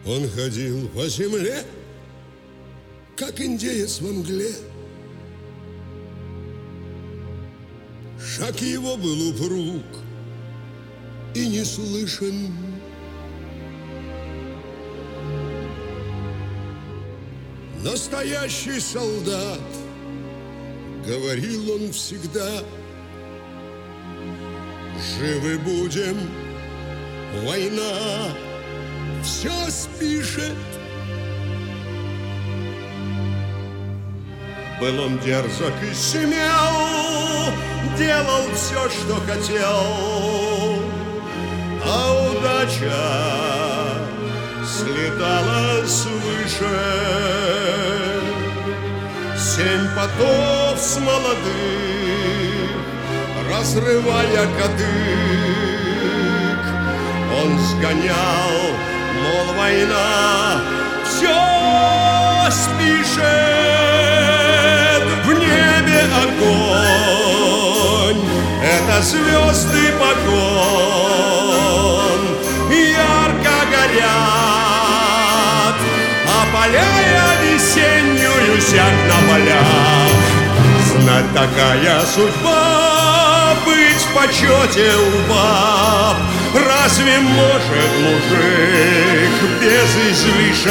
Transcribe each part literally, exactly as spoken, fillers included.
Он ходил по земле, как индеец во мгле. Шаг его был упруг и не слышен. Настоящий солдат, говорил он всегда, живы будем, война все спишет. Был он дерзок и смел, делал все, что хотел, а удача слетала свыше. Семь потов с молодых, разрывая кадык, он сгонял, мол, война все спишет. В небе огонь, это звезды погонь, ярко горят, опаляя весеннюю зябь на полях. Знать такая судьба, быть в почете у баб. Разве может мужик без излишеств?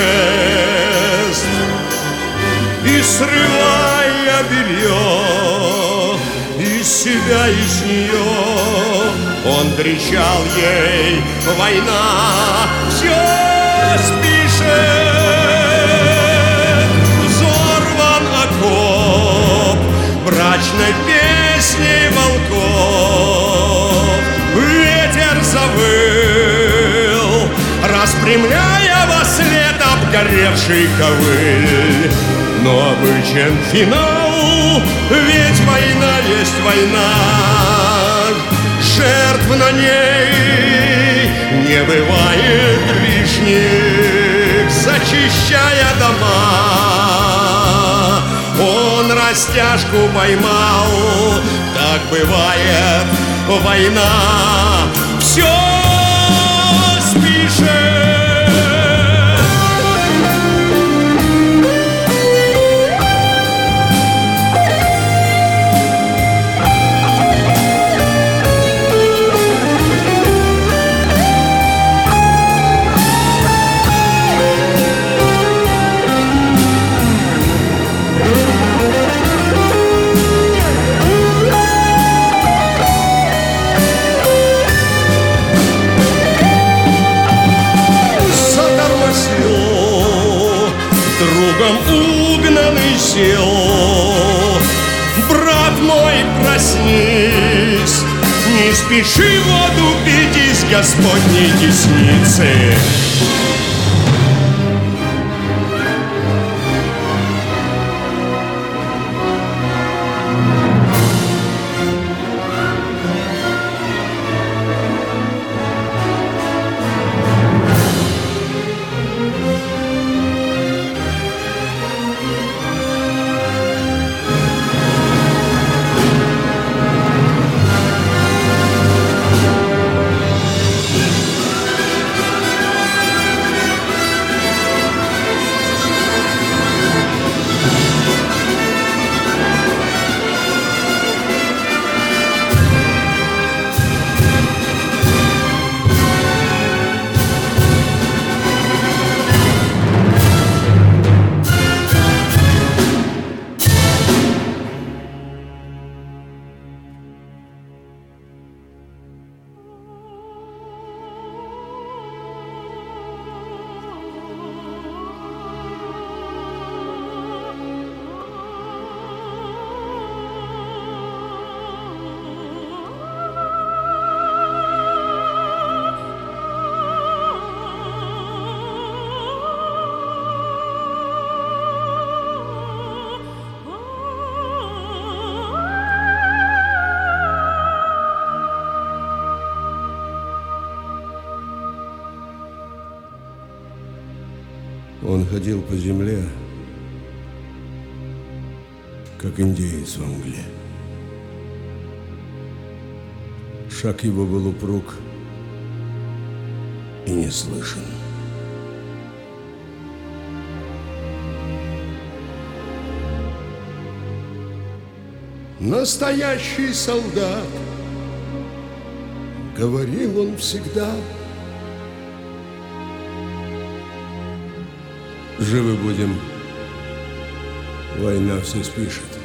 И срывая белье из себя, из нее, он кричал ей: война все спишет. Взорван окоп брачной песней волков, ветер завыл, распрямляя во след обгоревший ковыль. Но обычен финал, ведь война есть война. Жертв на ней не бывает лишних. Зачищая дома, он растяжку поймал. Так бывает война, все спишет. Угнанный сил, брат мой, проснись, не спеши воду пить из Господней десницы. Он ходил по земле, как индеец во мгле. Шаг его был упруг и не слышен. настоящий солдат, говорил он всегда. Живы будем, война все спишет.